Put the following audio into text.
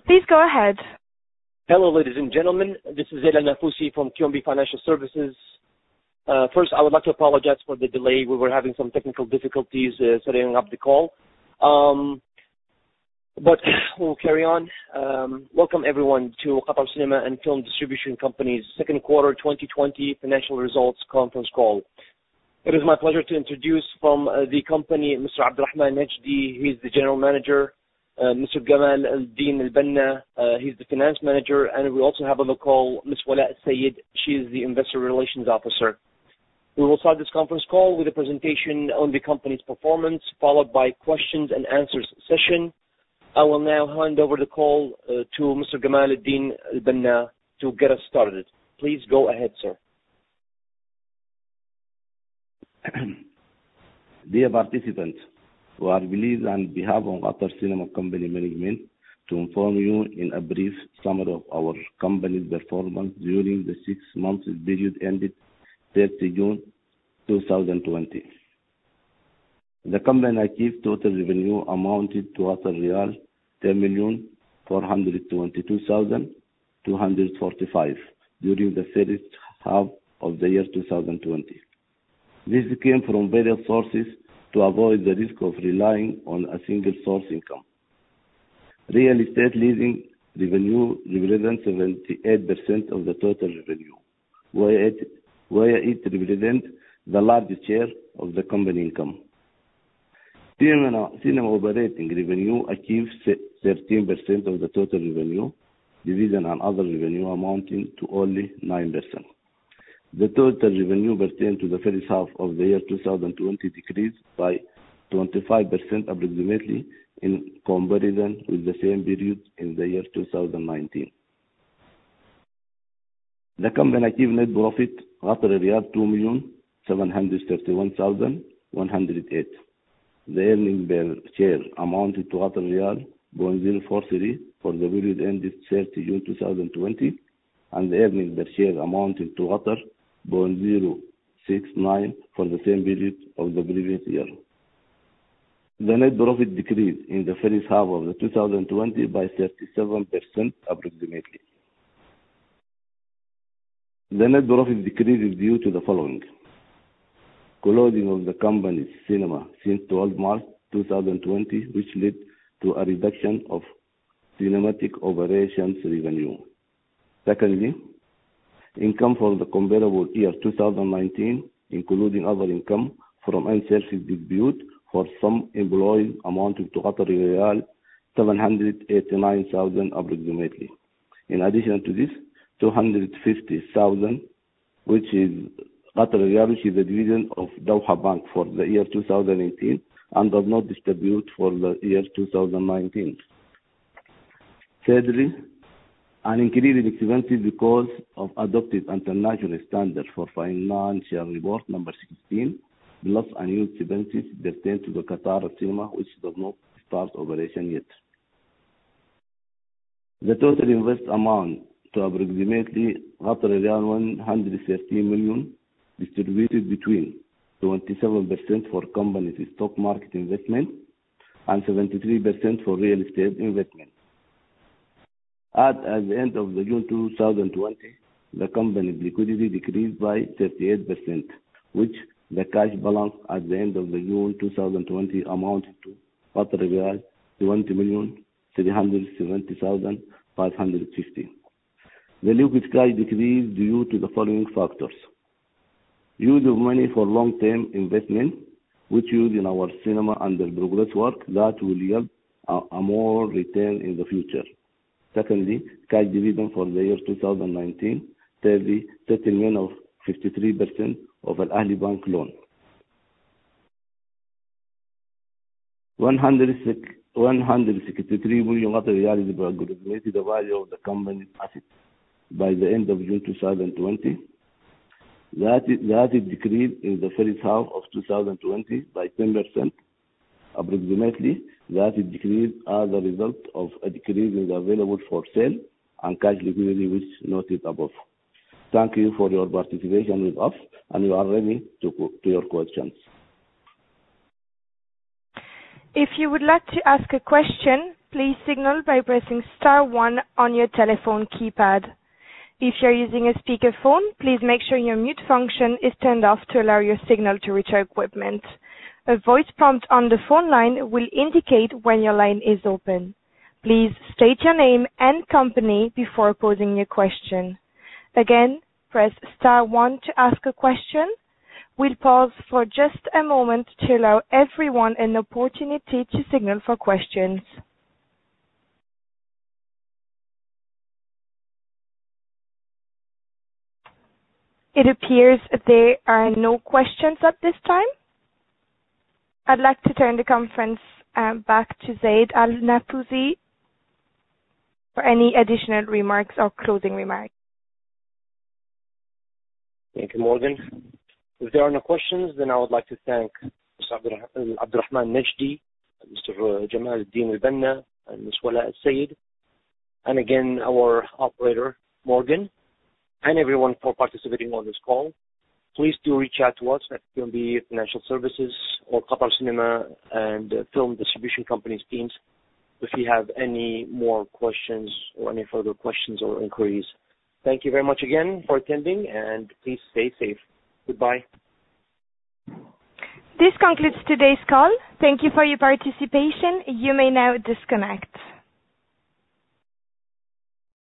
Please go ahead. Hello, ladies and gentlemen. This is Zaid Al-Nafusi from QNB Financial Services. First, I would like to apologize for the delay. We were having some technical difficulties setting up the call. But we'll carry on. Welcome, everyone, to Qatar Cinema and Film Distribution Company's second quarter 2020 financial results conference call. It is my pleasure to introduce from the company Mr. Abdulrahman Najdi. He's the general manager. Mr. Gamal Al-Din Al-Banna, he's the finance manager. And we also have on the call Ms. Wala Al-Sayed. She is the investor relations officer. We will start this conference call with a presentation on the company's performance, followed by questions and answers session. I will now hand over the call to Mr. Gamal Al-Din Al-Banna to get us started. Please go ahead, sir. Dear participants, we are pleased on behalf of Qatar Cinema Company Management to inform you in a brief summary of our company's performance during the 6 months period ended 30 June 2020. The company achieved total revenue amounted to Riyal 10,422,245 during the first half of the year 2020. This came from various sources to avoid the risk of relying on a single source income. Real estate leasing revenue represents 78% of the total revenue, where it represents the largest share of the company income. Cinema operating revenue achieved 13% of the total revenue, division and other revenue amounting to only 9%. The total revenue pertained to the first half of the year 2020 decreased by 25% approximately in comparison with the same period in the year 2019. The company achieved net profit Riyal 2,731,108. The earnings per share amounted to Riyal 0.043 for the period ended 30 June 2020, and the earnings per share amounted to 0.069 for the same period of the previous year. The net profit decreased in the first half of the 2020 by 37% approximately. The net profit decrease is due to the following: closing of the company's cinema since 12 March 2020, which led to a reduction of cinematic operations revenue. Secondly, income for the comparable year 2019, including other income from unsettled dispute for some employees amounting to Riyal 789,000 approximately. In addition to this, 250,000, which is Riyal, which is the division of Doha Bank for the year 2018 and does not distribute for the year 2019. Thirdly, an increase in expenses because of adopted international standard for financial report number 16, plus annual expenses pertain to the Qatar Cinema, which does not start operation yet. The total invest amount to approximately 113 million, distributed between 27% for company's stock market investment and 73% for real estate investment. At the end of the June 2020, the company's liquidity decreased by 38%, which the cash balance at the end of the June 2020 amounted to 20,370,550. The liquid cash decreased due to the following factors: use of money for long-term investment, which used in our cinema under progress work that will yield a more return in the future. Secondly, cash dividend for the year 2019. Thirdly, settlement of 53% of Al Ahli Bank loan. 163 million Riyal is approximately the value of the company's assets by the end of June 2020. That is decreased in the first half of 2020 by 10%. Approximately, that is decreased as a result of a decrease in the available for sale and cash liquidity, which noted above. Thank you for your participation with us, and we are ready to your questions. If you would like to ask a question, please signal by pressing star 1 on your telephone keypad. If you're using a speakerphone, please make sure your mute function is turned off to allow your signal to reach our equipment. A voice prompt on the phone line will indicate when your line is open. Please state your name and company before posing your question. Again, press star 1 to ask a question. We'll pause for just a moment to allow everyone an opportunity to signal for questions. It appears there are no questions at this time. I'd like to turn the conference back to Zaid Al-Nafousi for any additional remarks or closing remarks. Thank you, Morgan. If there are no questions, then I would like to thank Mr. Abdurrahman Najdi, Mr. Jamal Al-Din Al-Banna, and Ms. Wala Al-Sayed, and again our operator, Morgan, and everyone for participating on this call. Please do reach out to us at QNB Financial Services or Qatar Cinema and Film Distribution Companies teams if you have any more questions or any further questions or inquiries. Thank you very much again for attending, and please stay safe. Goodbye. This concludes today's call. Thank you for your participation. You may now disconnect.